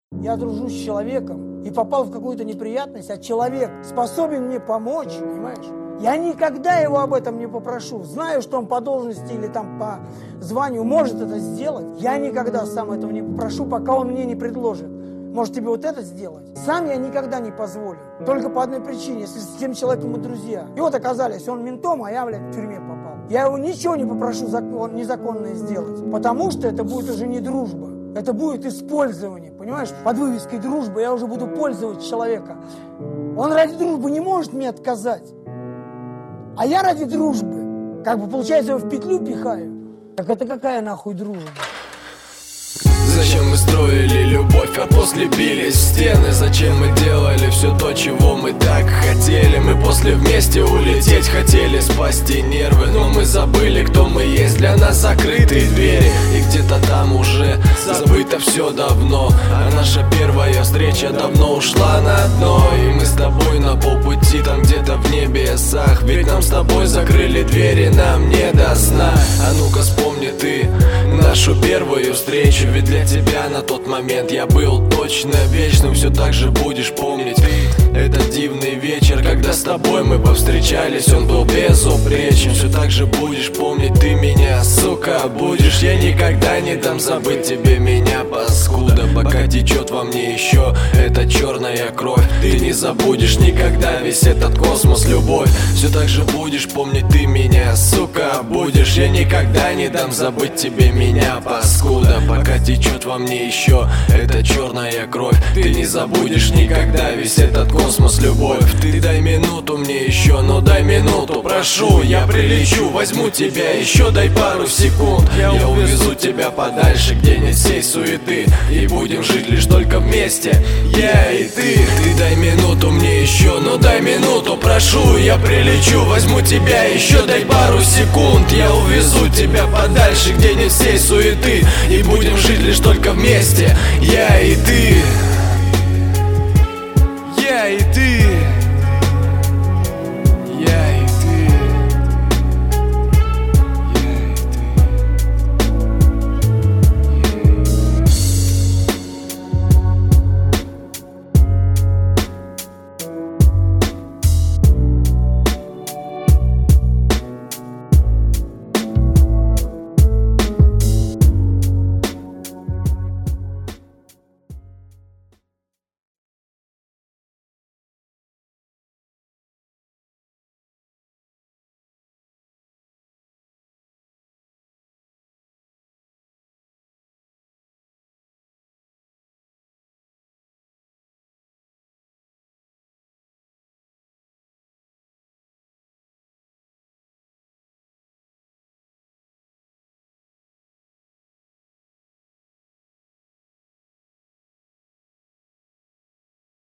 Я дружу с человеком и попал в какую-то неприятность, а человек способен мне помочь, понимаешь? Я никогда его об этом не попрошу. Знаю, что он по должности или там по званию может это сделать. Я никогда сам этого не попрошу, пока он мне не предложит. Может тебе вот это сделать? Сам я никогда не позволю. Только по одной причине, если с тем человеком мы друзья. И вот оказались, он ментом, а я, в тюрьме попал. Я его ничего не попрошу незаконное сделать, потому что это будет уже не дружба. Это будет использование, понимаешь? Под вывеской дружбы я уже буду пользовать человека. Он ради дружбы не может мне отказать. А я ради дружбы, получается, его в петлю пихаю. Так это какая нахуй дружба? Зачем мы строили любовь, а после бились в стены? Зачем мы делали все то, чего мы так хотели? Мы после вместе улететь хотели, спасти нервы, но мы забыли, кто мы есть, для нас закрытые двери. И где-то там уже забыто все давно, а наша первая встреча давно ушла на дно. И мы с тобой на полпути, там где-то в небесах, ведь нам с тобой закрыли двери, нам не до сна. А ну-ка вспомни ты нашу первую встречу, ведь для тебя на тот момент я был точно вечным. Все так же будешь помнить этот дивный вечер, когда с тобой мы повстречались, он был безупречен. Все так же будешь помнить ты меня, сука, будешь. Я никогда не дам забыть тебе меня, паскуда. Пока течет во мне еще эта черная кровь, ты не забудешь никогда весь этот космос, любовь. Все так же будешь помнить ты меня, сука, будешь. Я никогда не дам забыть тебе меня, паскуда. Пока течет во мне еще эта черная кровь, ты не забудешь никогда весь этот космос, любовь. Ты дай минуту мне еще, ну дай минуту, прошу. Я прилечу, возьму тебя, еще дай пару секунд. Я увезу тебя подальше, где нет всей суеты, и будем жить лишь только вместе, я и ты. Ты дай минуту мне еще, ну дай минуту, прошу. Я прилечу, возьму тебя, еще дай пару секунд. Я увезу тебя подальше, где нет всей суеты, и будем жить лишь только вместе, я